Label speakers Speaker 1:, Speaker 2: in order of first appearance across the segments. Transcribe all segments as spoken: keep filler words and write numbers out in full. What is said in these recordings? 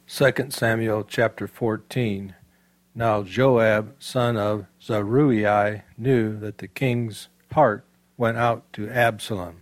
Speaker 1: Second Samuel chapter fourteen. Now Joab, son of Zeruiah, knew that the king's heart went out to Absalom.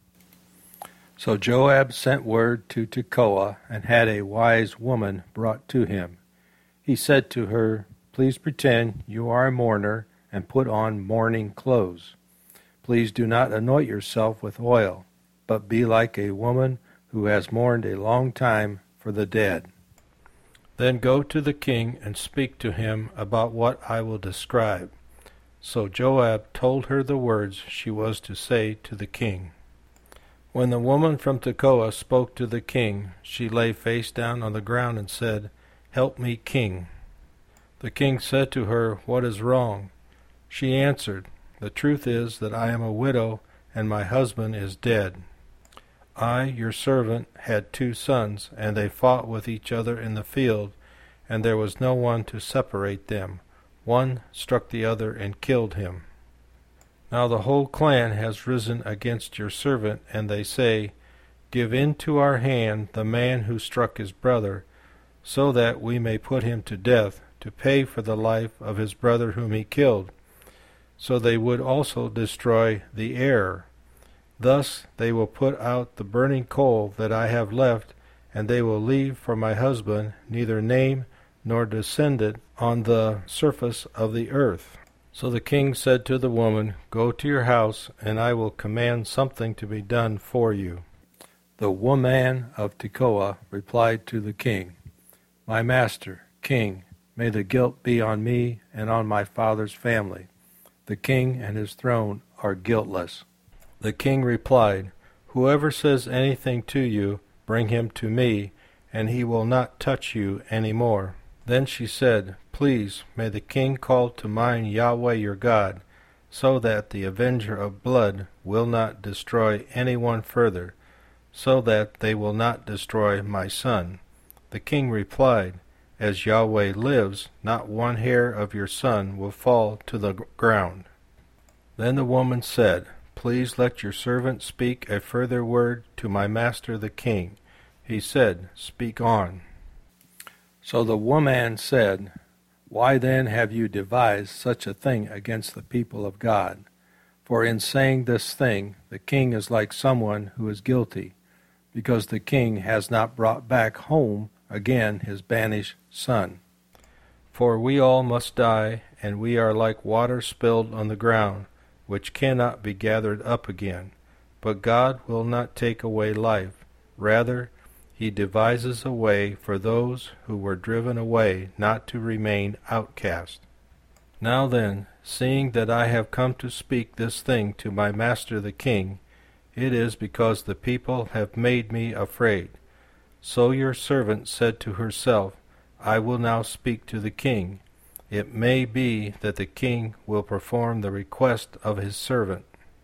Speaker 1: So Joab sent word to Tekoa, and had a wise woman brought to him. He said to her, "Please pretend you are a mourner, and put on mourning clothes. Please do not anoint yourself with oil, but be like a woman who has mourned a long time for the dead. Then go to the king and speak to him about what I will describe." So Joab told her the words she was to say to the king. When the woman from Tekoa spoke to the king, she lay face down on the ground and said, "Help me, king." The king said to her, "What is wrong?" She answered, "The truth is that I am a widow, and my husband is dead. I, your servant, had two sons, and they fought with each other in the field, and there was no one to separate them. One struck the other and killed him. Now the whole clan has risen against your servant, and they say, 'Give into our hand the man who struck his brother, so that we may put him to death, to pay for the life of his brother whom he killed.' So they would also destroy the heir. Thus they will put out the burning coal that I have left, and they will leave for my husband neither name nor descendant on the surface of the earth." So the king said to the woman, "Go to your house, and I will command something to be done for you." The woman of Tekoa replied to the king, "My master, king, may the guilt be on me and on my father's family. The king and his throne are guiltless." The king replied, "Whoever says anything to you, bring him to me, and he will not touch you any more." Then she said, "Please, may the king call to mind Yahweh your God, so that the avenger of blood will not destroy anyone further, so that they will not destroy my son." The king replied, "As Yahweh lives, not one hair of your son will fall to the ground." Then the woman said, "Please let your servant speak a further word to my master the king." He said, "Speak on." So the woman said, "Why then have you devised such a thing against the people of God? For in saying this thing, the king is like someone who is guilty, because the king has not brought back home again his banished son. For we all must die, and we are like water spilled on the ground, which cannot be gathered up again. But God will not take away life. Rather, he devises a way for those who were driven away not to remain outcast. Now then, seeing that I have come to speak this thing to my master the king, it is because the people have made me afraid. So your servant said to herself, I will now speak to the king. It may be that the king will perform the request of his servant.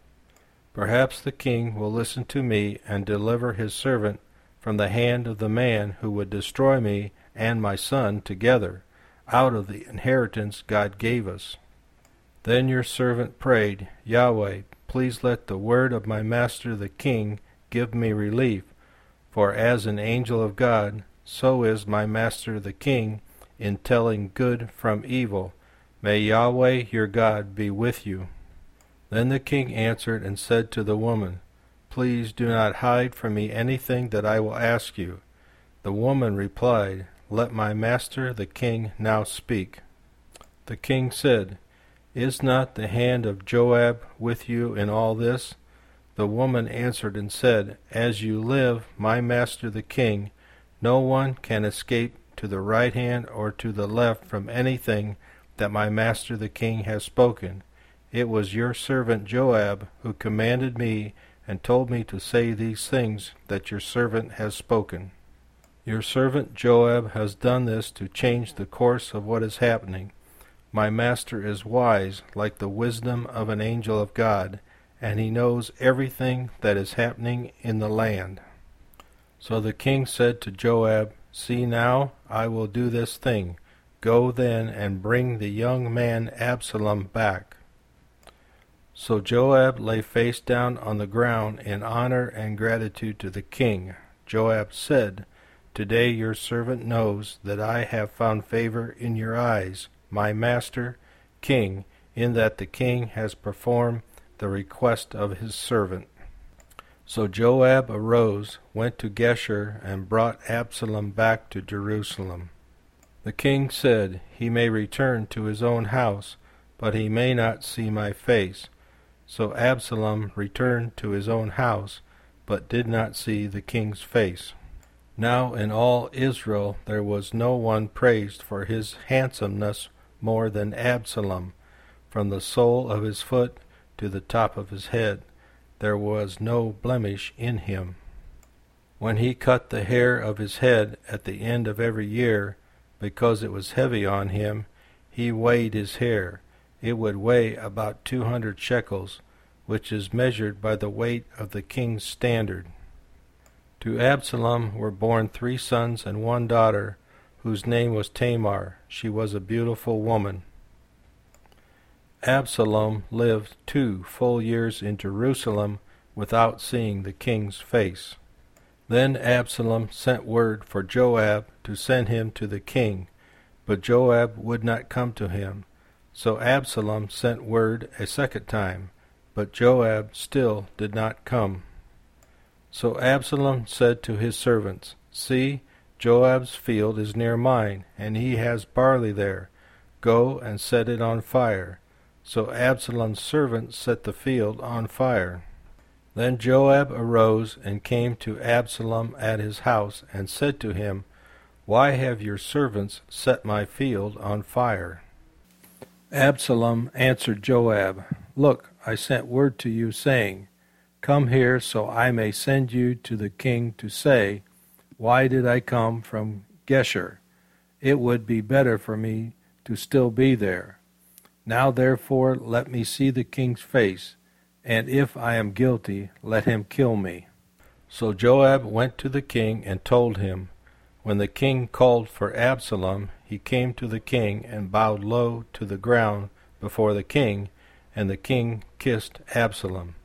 Speaker 1: Perhaps the king will listen to me and deliver his servant from the hand of the man who would destroy me and my son together, out of the inheritance God gave us." Then your servant prayed, "Yahweh, please let the word of my master the king give me relief, for as an angel of God, so is my master the king in telling good from evil. May Yahweh your God be with you." Then the king answered and said to the woman, "Please do not hide from me anything that I will ask you." The woman replied, "Let my master the king now speak." The king said, "Is not the hand of Joab with you in all this?" The woman answered and said, "As you live, my master the king, no one can escape to the right hand or to the left from anything that my master the king has spoken. It was your servant Joab who commanded me and told me to say these things that your servant has spoken. Your servant Joab has done this to change the course of what is happening. My master is wise, like the wisdom of an angel of God, and he knows everything that is happening in the land." So the king said to Joab, "See now, I will do this thing. Go then and bring the young man Absalom back." So Joab lay face down on the ground in honor and gratitude to the king. Joab said, Today your servant knows that I have found favor in your eyes, my master, king, in that the king has performed the request of his servant. So Joab arose, went to Geshur, and brought Absalom back to Jerusalem. The king said, He may return to his own house, but he may not see my face. So Absalom returned to his own house, but did not see the king's face. Now in all Israel there was no one praised for his handsomeness more than Absalom. From the sole of his foot to the top of his head, there was no blemish in him. When he cut the hair of his head at the end of every year, because it was heavy on him, he weighed his hair. It would weigh about two hundred shekels, which is measured by the weight of the king's standard. To Absalom were born three sons and one daughter, whose name was Tamar. She was a beautiful woman. Absalom lived two full years in Jerusalem without seeing the king's face. Then Absalom sent word for Joab to send him to the king, but Joab would not come to him. So Absalom sent word a second time, but Joab still did not come. So Absalom said to his servants, See, Joab's field is near mine, and he has barley there. Go and set it on fire. So Absalom's servants set the field on fire. Then Joab arose and came to Absalom at his house, and said to him, Why have your servants set my field on fire? Absalom answered Joab, Look, I sent word to you, saying, Come here, so I may send you to the king to say, Why did I come from Geshur? It would be better for me to still be there. Now therefore let me see the king's face, and if I am guilty, let him kill me. So Joab went to the king and told him. When the king called for Absalom, he came to the king and bowed low to the ground before the king, and the king kissed Absalom.